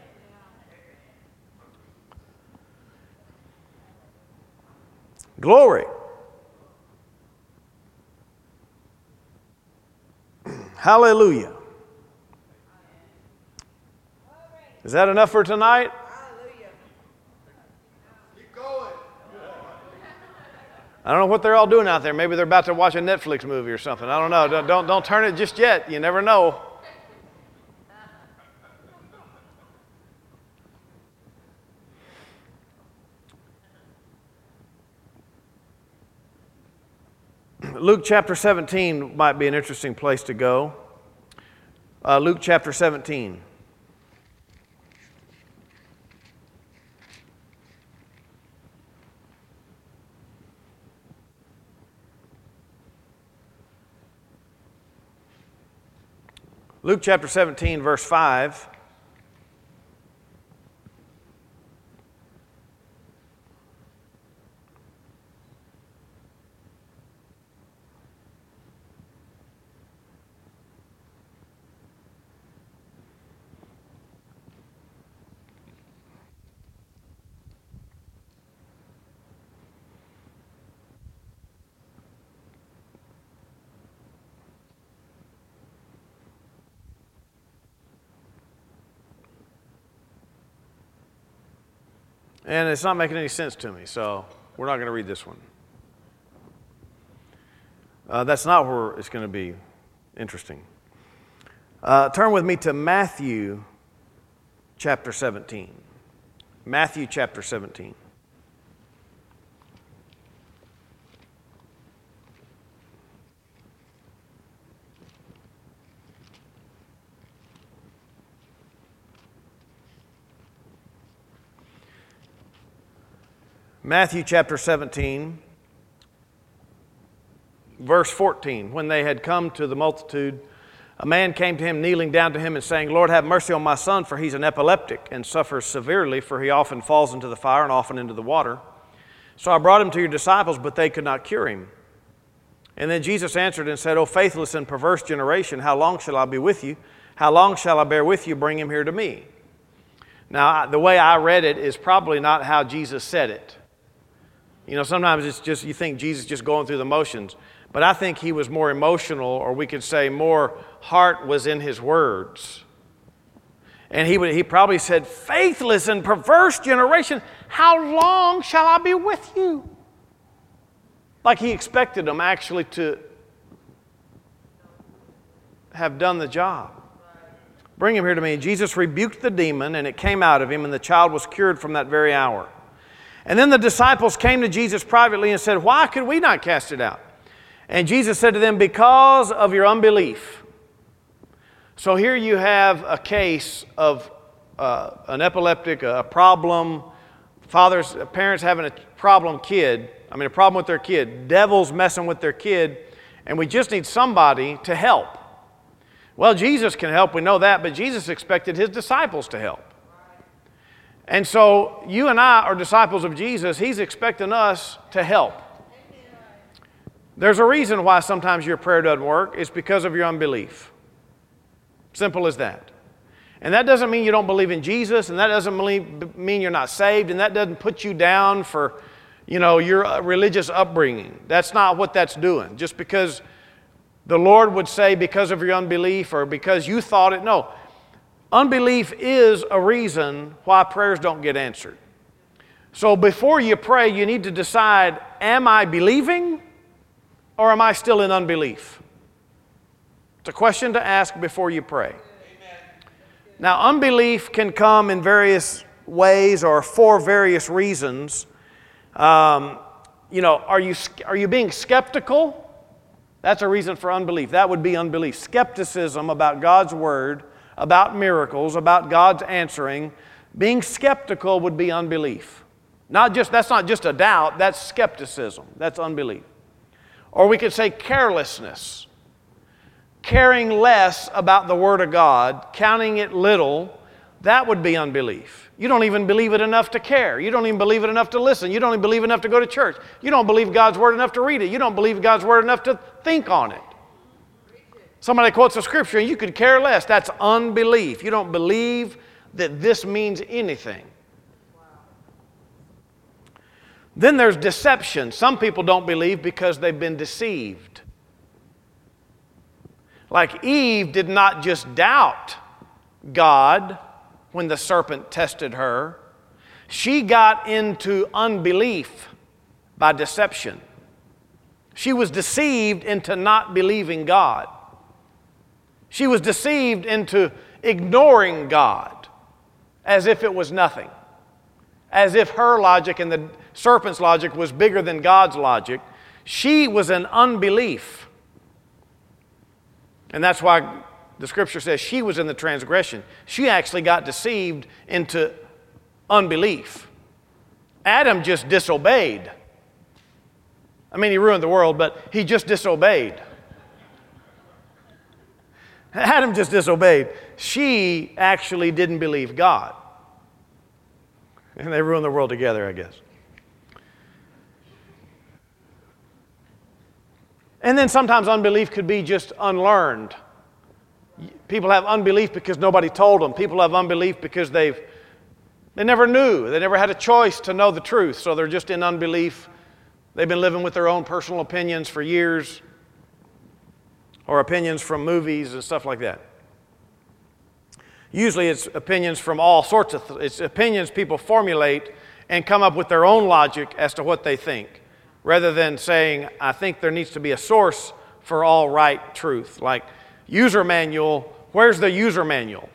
Glory. Hallelujah. Is that enough for tonight? Keep going. I don't know what they're all doing out there. Maybe they're about to watch a Netflix movie or something. I don't know. Don't, don't, don't turn it just yet. You never know. Luke chapter seventeen might be an interesting place to go. Uh, Luke chapter seventeen. Luke chapter seventeen, verse five. And it's not making any sense to me, so we're not going to read this one. Uh, that's not where it's going to be interesting. Uh, turn with me to Matthew chapter seventeen. Matthew chapter seventeen. Matthew chapter seventeen, verse fourteen. When they had come to the multitude, a man came to him, kneeling down to him and saying, Lord, have mercy on my son, for he's an epileptic and suffers severely, for he often falls into the fire and often into the water. So I brought him to your disciples, but they could not cure him. And then Jesus answered and said, O faithless and perverse generation, how long shall I be with you? How long shall I bear with you? Bring him here to me. Now, the way I read it is probably not how Jesus said it. You know, sometimes it's just, you think Jesus just going through the motions. But I think he was more emotional, or we could say more heart was in his words. And he would, he probably said, faithless and perverse generation, how long shall I be with you? Like he expected them actually to have done the job. Bring him here to me. And Jesus rebuked the demon, and it came out of him, and the child was cured from that very hour. And then the disciples came to Jesus privately and said, why could we not cast it out? And Jesus said to them, because of your unbelief. So here you have a case of uh, an epileptic, a problem, fathers, parents having a problem kid, I mean a problem with their kid, devils messing with their kid, and we just need somebody to help. Well, Jesus can help, we know that, but Jesus expected his disciples to help. And so you and I are disciples of Jesus. He's expecting us to help. There's a reason why sometimes your prayer doesn't work. It's because of your unbelief. Simple as that. And that doesn't mean you don't believe in Jesus, and that doesn't mean you're not saved, and that doesn't put you down for, you know, your religious upbringing. That's not what that's doing. Just because the Lord would say because of your unbelief or because you thought it. No. Unbelief is a reason why prayers don't get answered. So before you pray, you need to decide, am I believing or am I still in unbelief? It's a question to ask before you pray. Amen. Now, unbelief can come in various ways or for various reasons. Um, you know, are you, are you being skeptical? That's a reason for unbelief. That would be unbelief. Skepticism about God's Word, about miracles, about God's answering. Being skeptical would be unbelief. Not just, that's not just a doubt, that's skepticism. That's unbelief. Or we could say carelessness. Caring less about the Word of God, counting it little, that would be unbelief. You don't even believe it enough to care. You don't even believe it enough to listen. You don't even believe enough to go to church. You don't believe God's Word enough to read it. You don't believe God's Word enough to think on it. Somebody quotes a scripture and you could care less. That's unbelief. You don't believe that this means anything. Then there's deception. Some people don't believe because they've been deceived. Like Eve did not just doubt God when the serpent tested her. She got into unbelief by deception. She was deceived into not believing God. She was deceived into ignoring God as if it was nothing. As if her logic and the serpent's logic was bigger than God's logic. She was in unbelief. And that's why the scripture says she was in the transgression. She actually got deceived into unbelief. Adam just disobeyed. I mean, he ruined the world, but he just disobeyed. Adam just disobeyed. She actually didn't believe God. And they ruined the world together, I guess. And then sometimes unbelief could be just unlearned. People have unbelief because nobody told them. People have unbelief because they've they never knew. They never had a choice to know the truth, so they're just in unbelief. They've been living with their own personal opinions for years, or opinions from movies and stuff like that. Usually it's opinions from all sorts of, th- it's opinions people formulate and come up with their own logic as to what they think, rather than saying, I think there needs to be a source for all right truth. Like user manual, where's the user manual?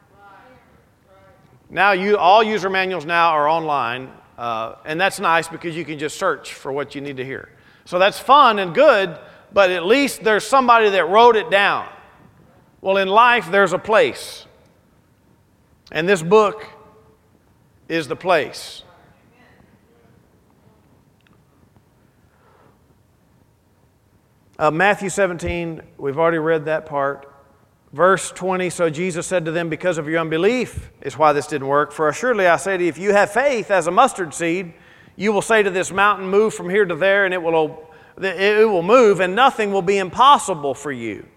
Now you, all user manuals now are online, uh, and that's nice because you can just search for what you need to hear. So that's fun and good, but at least there's somebody that wrote it down. Well, in life, there's a place. And this book is the place. Uh, Matthew seventeen, we've already read that part. Verse twenty, so Jesus said to them, because of your unbelief is why this didn't work. For assuredly I say to you, if you have faith as a mustard seed, you will say to this mountain, move from here to there, and it will It will move, and nothing will be impossible for you.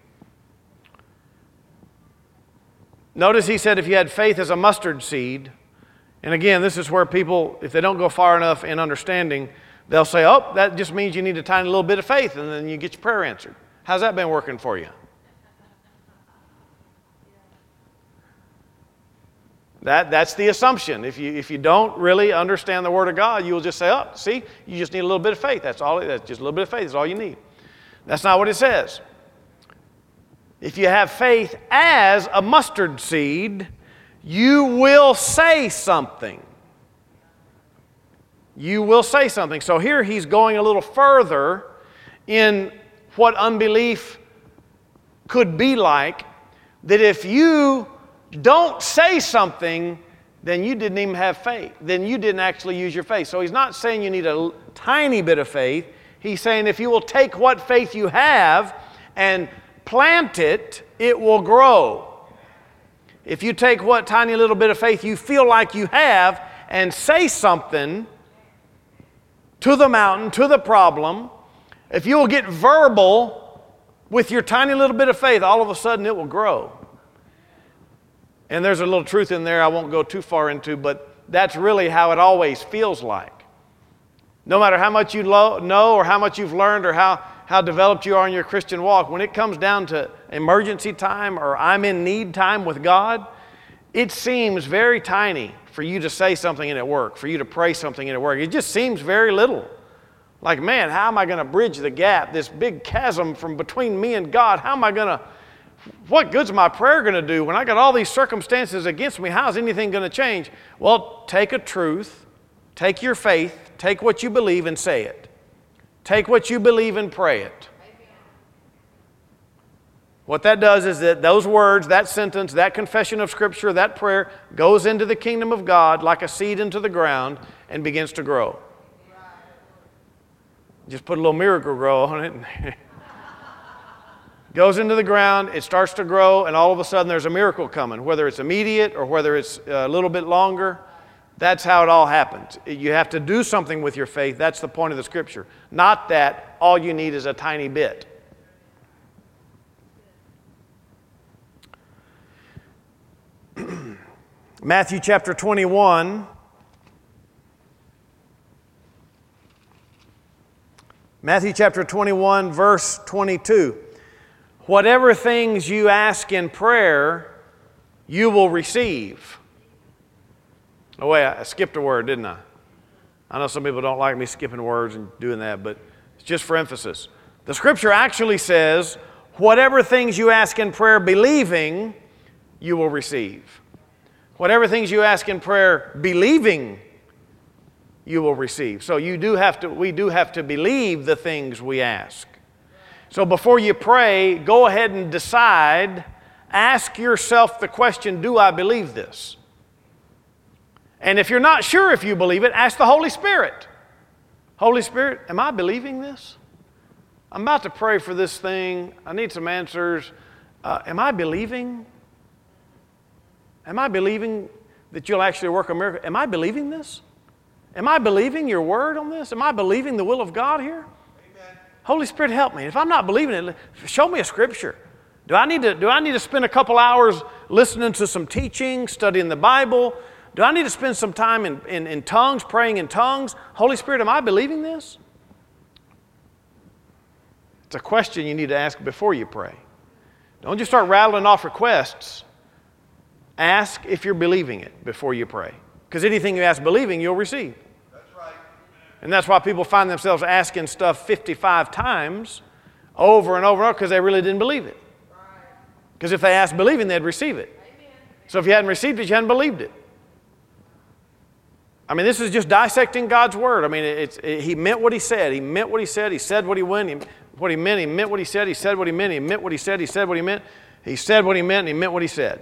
Notice he said if you had faith as a mustard seed, and again, this is where people, if they don't go far enough in understanding, they'll say, oh, that just means you need a tiny little bit of faith, and then you get your prayer answered. How's that been working for you? That, that's the assumption. If you, if you don't really understand the Word of God, you will just say, oh, see, you just need a little bit of faith. That's all. That's just a little bit of faith. That's all you need. That's not what it says. if you have faith as a mustard seed, you will say something. You will say something. So here he's going a little further in what unbelief could be like, that if you don't say something, then you didn't even have faith. Then you didn't actually use your faith. So he's not saying you need a tiny bit of faith. He's saying if you will take what faith you have and plant it, it will grow. If you take what tiny little bit of faith you feel like you have and say something to the mountain, to the problem, if you will get verbal with your tiny little bit of faith, all of a sudden it will grow. And there's a little truth in there I won't go too far into, but that's really how it always feels like. No matter how much you lo- know or how much you've learned or how, how developed you are in your Christian walk, when it comes down to emergency time or I'm in need time with God, it seems very tiny for you to say something and it work, for you to pray something and it work. It just seems very little. Like, man, how am I going to bridge the gap, this big chasm from between me and God? How am I going to, what good's my prayer going to do when I got all these circumstances against me? How's anything going to change? Well, take a truth, take your faith, take what you believe and say it. Take what you believe and pray it. What that does is that those words, that sentence, that confession of Scripture, that prayer goes into the kingdom of God like a seed into the ground and begins to grow. Just put a little Miracle Grow on it. Goes into the ground, it starts to grow, and all of a sudden there's a miracle coming. Whether it's immediate or whether it's a little bit longer, that's how it all happens. You have to do something with your faith. That's the point of the Scripture. Not that all you need is a tiny bit. Matthew chapter twenty-one. Matthew chapter twenty-one, verse twenty-two. Whatever things you ask in prayer, you will receive. Oh, wait, I skipped a word, didn't I? I know some people don't like me skipping words and doing that, but it's just for emphasis. The Scripture actually says, whatever things you ask in prayer believing, you will receive. Whatever things you ask in prayer believing, you will receive. So you do have to, we do have to believe the things we ask. So before you pray, go ahead and decide, ask yourself the question, do I believe this? And if you're not sure if you believe it, ask the Holy Spirit. Holy Spirit, am I believing this? I'm about to pray for this thing. I need some answers. Uh, am I believing? Am I believing that you'll actually work a miracle? Am I believing this? Am I believing your word on this? Am I believing the will of God here? Amen. Holy Spirit, help me. If I'm not believing it, show me a scripture. Do I need to, do I need to spend a couple hours listening to some teaching, studying the Bible? Do I need to spend some time in, in, in tongues, praying in tongues? Holy Spirit, am I believing this? It's a question you need to ask before you pray. Don't just start rattling off requests. Ask if you're believing it before you pray. Because anything you ask believing, you'll receive. That's right. And that's why people find themselves asking stuff fifty-five times over and over and over because they really didn't believe it. Because if they asked believing, they'd receive it. Amen. So if you hadn't received it, you hadn't believed it. I mean, this is just dissecting God's word. I mean, it's, it, he meant what he said. He meant what he said. He said what he went. He, what he meant. He meant what he said. He said what he meant. He meant what he said. He said what he meant. He said what he meant, and he meant what he said.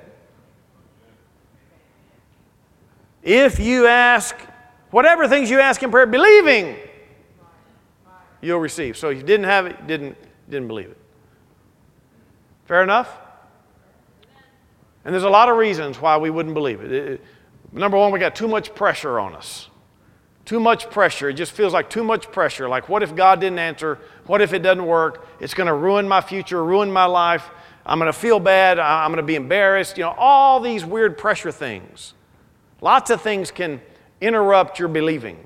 If you ask, whatever things you ask in prayer, believing, you'll receive. So if you didn't have it, you didn't, didn't believe it. Fair enough? And there's a lot of reasons why we wouldn't believe it. it, it number one, we got too much pressure on us. Too much pressure. It just feels like too much pressure. Like, what if God didn't answer? What if it doesn't work? It's going to ruin my future, ruin my life. I'm going to feel bad. I'm going to be embarrassed. You know, all these weird pressure things. Lots of things can interrupt your believing.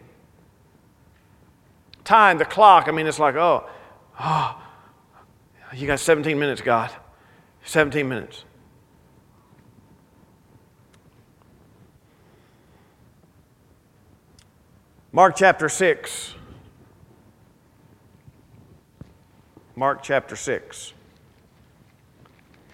Time, the clock, I mean, it's like, oh, oh, you got seventeen minutes, God. seventeen minutes. Mark chapter six. Mark chapter six.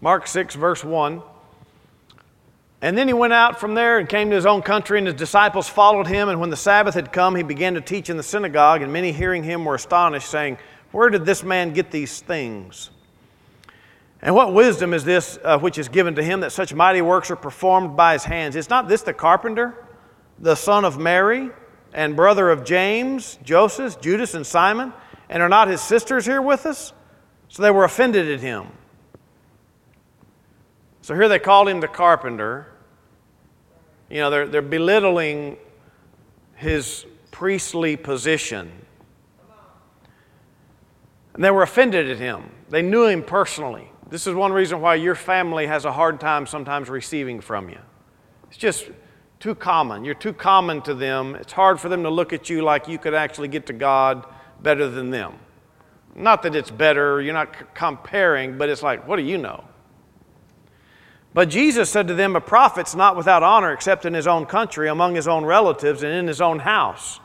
Mark six, verse one. And then he went out from there and came to his own country, and his disciples followed him. And when the Sabbath had come, he began to teach in the synagogue, and many hearing him were astonished, saying, "Where did this man get these things? And what wisdom is this uh, which is given to him, that such mighty works are performed by his hands? Is not this the carpenter, the son of Mary, and brother of James, Joseph, Judas, and Simon? And are not his sisters here with us?" So they were offended at him. So here they called him the carpenter. You know, they're, they're belittling his priestly position. And they were offended at him. They knew him personally. This is one reason why your family has a hard time sometimes receiving from you. It's just too common. You're too common to them. It's hard for them to look at you like you could actually get to God better than them. Not that it's better, you're not c- comparing, but it's like, what do you know? But Jesus said to them, "A prophet's not without honor except in his own country, among his own relatives, and in his own house."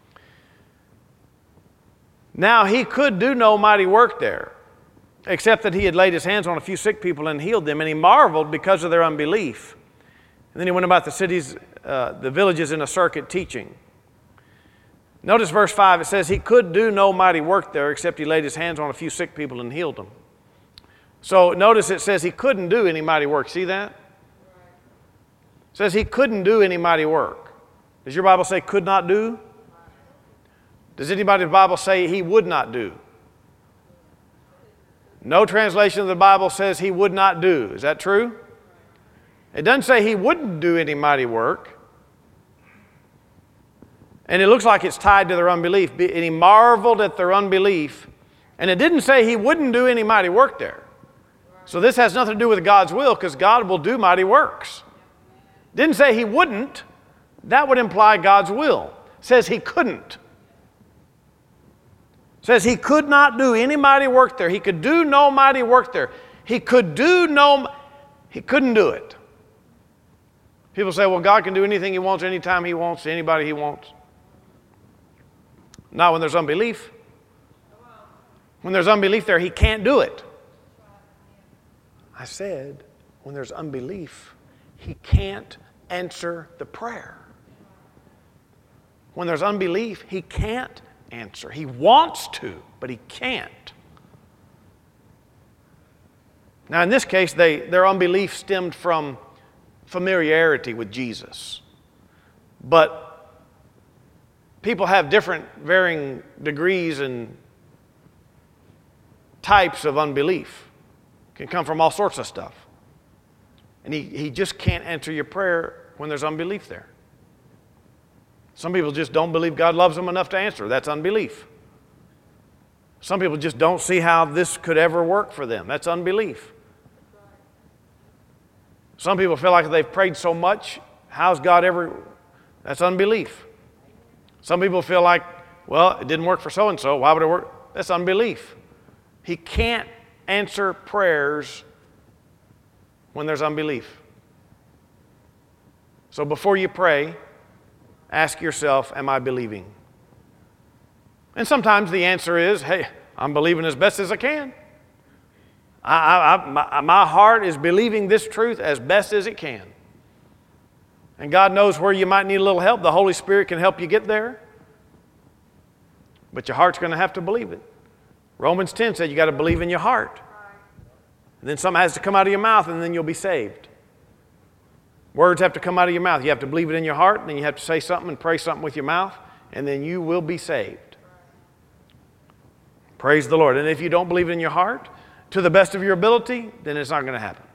Now he could do no mighty work there, except that he had laid his hands on a few sick people and healed them, and he marveled because of their unbelief. And then he went about the cities, uh, the villages in a circuit teaching. Notice verse five, it says he could do no mighty work there except he laid his hands on a few sick people and healed them. So notice it says he couldn't do any mighty work. See that? It says he couldn't do any mighty work. Does your Bible say could not do? Does anybody's Bible say he would not do? No translation of the Bible says he would not do. Is that true? It doesn't say he wouldn't do any mighty work. And it looks like it's tied to their unbelief. And he marveled at their unbelief. And it didn't say he wouldn't do any mighty work there. So this has nothing to do with God's will, because God will do mighty works. Didn't say he wouldn't. That would imply God's will. It says he couldn't. It says he could not do any mighty work there. He could do no mighty work there. He could do no, he couldn't do it. People say, well, God can do anything he wants, anytime he wants, to anybody he wants. Not when there's unbelief. When there's unbelief there, he can't do it. I said, when there's unbelief, he can't answer the prayer. When there's unbelief, he can't answer. He wants to, but he can't. Now, in this case, they, their unbelief stemmed from familiarity with Jesus. But people have different, varying degrees and types of unbelief. It can come from all sorts of stuff. And he, he just can't answer your prayer when there's unbelief there. Some people just don't believe God loves them enough to answer. That's unbelief. Some people just don't see how this could ever work for them. That's unbelief. Some people feel like they've prayed so much, how's God ever? That's unbelief. Some people feel like, well, it didn't work for so-and-so, why would it work? That's unbelief. He can't answer prayers when there's unbelief. So before you pray, ask yourself, am I believing? And sometimes the answer is, hey, I'm believing as best as I can. I, I, I, my, my heart is believing this truth as best as it can. And God knows where you might need a little help. The Holy Spirit can help you get there. But your heart's going to have to believe it. Romans ten said you got to believe in your heart. And then something has to come out of your mouth, and then you'll be saved. Words have to come out of your mouth. You have to believe it in your heart, and then you have to say something and pray something with your mouth, and then you will be saved. Praise the Lord. And if you don't believe it in your heart, to the best of your ability, then it's not going to happen.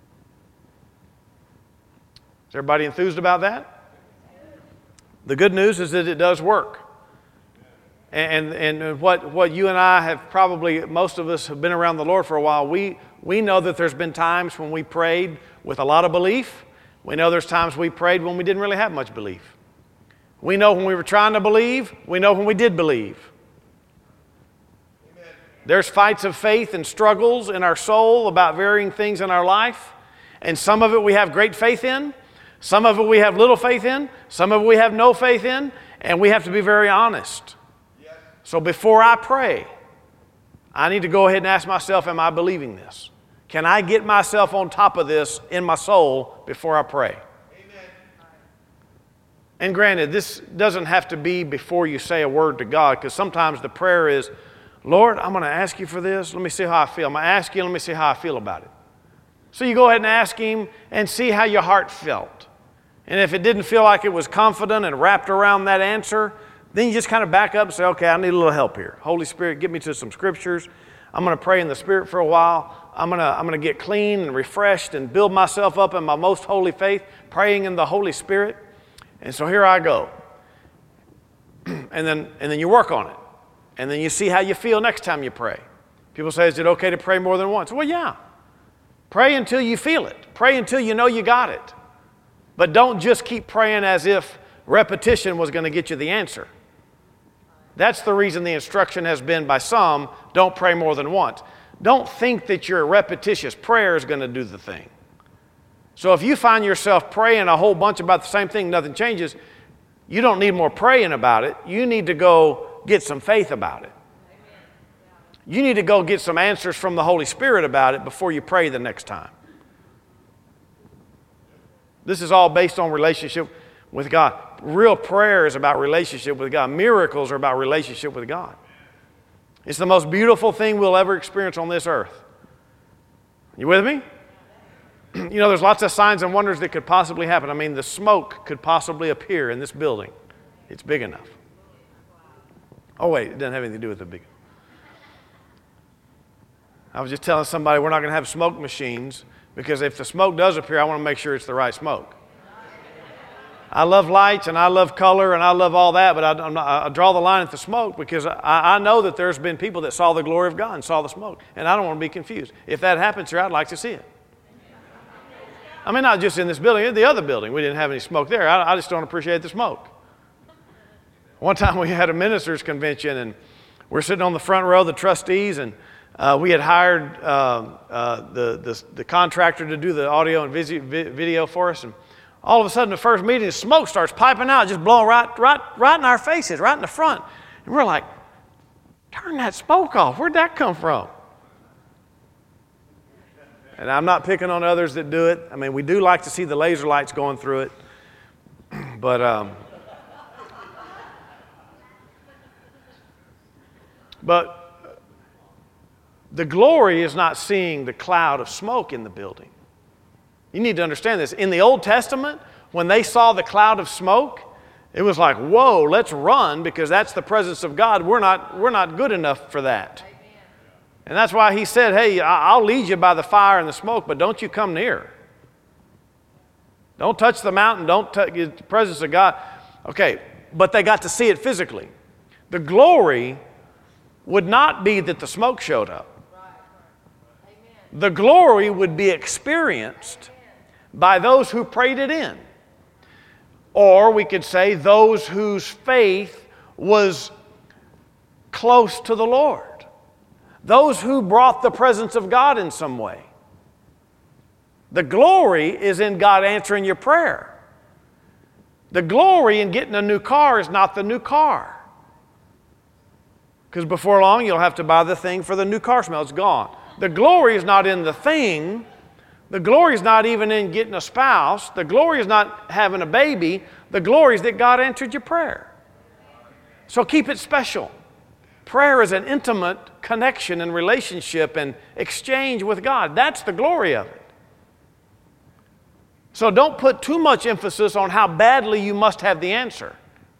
Is everybody enthused about that? The good news is that it does work. And, and what, what you and I have probably, most of us have been around the Lord for a while, we, we know that there's been times when we prayed with a lot of belief. We know there's times we prayed when we didn't really have much belief. We know when we were trying to believe. We know when we did believe. Amen. There's fights of faith and struggles in our soul about varying things in our life. And some of it we have great faith in. Some of it we have little faith in. Some of it we have no faith in. And we have to be very honest. So before I pray, I need to go ahead and ask myself, am I believing this? Can I get myself on top of this in my soul before I pray? Amen. And granted, this doesn't have to be before you say a word to God, because sometimes the prayer is, Lord, I'm going to ask you for this. Let me see how I feel. I'm going to ask you, let me see how I feel about it. So you go ahead and ask him and see how your heart felt. And if it didn't feel like it was confident and wrapped around that answer, then you just kind of back up and say, okay, I need a little help here. Holy Spirit, get me to some scriptures. I'm going to pray in the Spirit for a while. I'm going to, I'm going to get clean and refreshed and build myself up in my most holy faith, praying in the Holy Spirit. And so here I go. and then, and then you work on it. And then you see how you feel next time you pray. People say, is it okay to pray more than once? Well, yeah. Pray until you feel it. Pray until you know you got it. But don't just keep praying as if repetition was going to get you the answer. That's the reason the instruction has been by some, don't pray more than once. Don't think that your repetitious prayer is going to do the thing. So if you find yourself praying a whole bunch about the same thing, nothing changes, you don't need more praying about it. You need to go get some faith about it. You need to go get some answers from the Holy Spirit about it before you pray the next time. This is all based on relationship with God. Real prayer is about relationship with God. Miracles are about relationship with God. It's the most beautiful thing we'll ever experience on this earth. You with me? You know, there's lots of signs and wonders that could possibly happen. I mean, the smoke could possibly appear in this building. It's big enough. Oh, wait, it doesn't have anything to do with the big. I was just telling somebody we're not going to have smoke machines because if the smoke does appear, I want to make sure it's the right smoke. I love lights and I love color and I love all that, but I, I'm not, I draw the line at the smoke because I, I know that there's been people that saw the glory of God and saw the smoke, and I don't want to be confused. If that happens here, I'd like to see it. I mean, not just in this building, the other building. We didn't have any smoke there. I, I just don't appreciate the smoke. One time we had a ministers' convention, and we're sitting on the front row, the trustees, and uh, we had hired uh, uh, the, the, the contractor to do the audio and visi- video for us, and all of a sudden, the first meeting, the smoke starts piping out, just blowing right, right, right in our faces, right in the front. And we're like, turn that smoke off. Where'd that come from? And I'm not picking on others that do it. I mean, we do like to see the laser lights going through it. But, um, but the glory is not seeing the cloud of smoke in the building. You need to understand this. In the Old Testament, when they saw the cloud of smoke, it was like, whoa, let's run because that's the presence of God. We're not, we're not good enough for that. Amen. And that's why he said, hey, I'll lead you by the fire and the smoke, but don't you come near. Don't touch the mountain. Don't touch the presence of God. Okay, but they got to see it physically. The glory would not be that the smoke showed up. The glory would be experienced by those who prayed it in. Or we could say those whose faith was close to the Lord. Those who brought the presence of God in some way. The glory is in God answering your prayer. The glory in getting a new car is not the new car. Because before long you'll have to buy the thing for the new car smell. It's gone. The glory is not in the thing. The glory is not even in getting a spouse. The glory is not having a baby. The glory is that God answered your prayer. So keep it special. Prayer is an intimate connection and relationship and exchange with God. That's the glory of it. So don't put too much emphasis on how badly you must have the answer.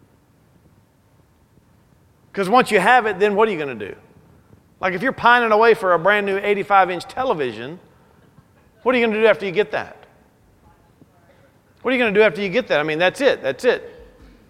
Because once you have it, then what are you going to do? Like if you're pining away for a brand new eighty-five inch television, what are you going to do after you get that? What are you going to do after you get that? I mean, that's it. That's it.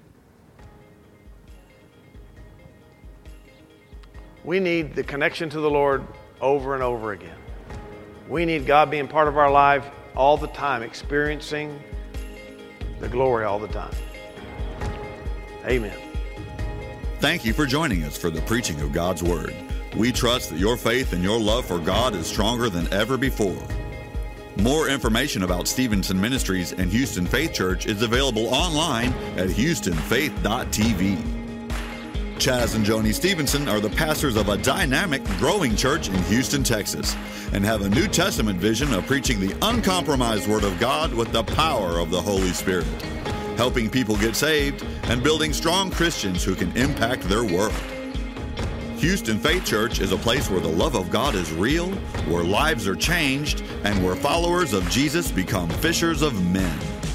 We need the connection to the Lord over and over again. We need God being part of our life all the time, experiencing the glory all the time. Amen. Thank you for joining us for the preaching of God's Word. We trust that your faith and your love for God is stronger than ever before. More information about Stevenson Ministries and Houston Faith Church is available online at houston faith dot t v. Chaz and Joni Stevenson are the pastors of a dynamic, growing church in Houston, Texas, and have a New Testament vision of preaching the uncompromised Word of God with the power of the Holy Spirit, helping people get saved and building strong Christians who can impact their world. Houston Faith Church is a place where the love of God is real, where lives are changed, and where followers of Jesus become fishers of men.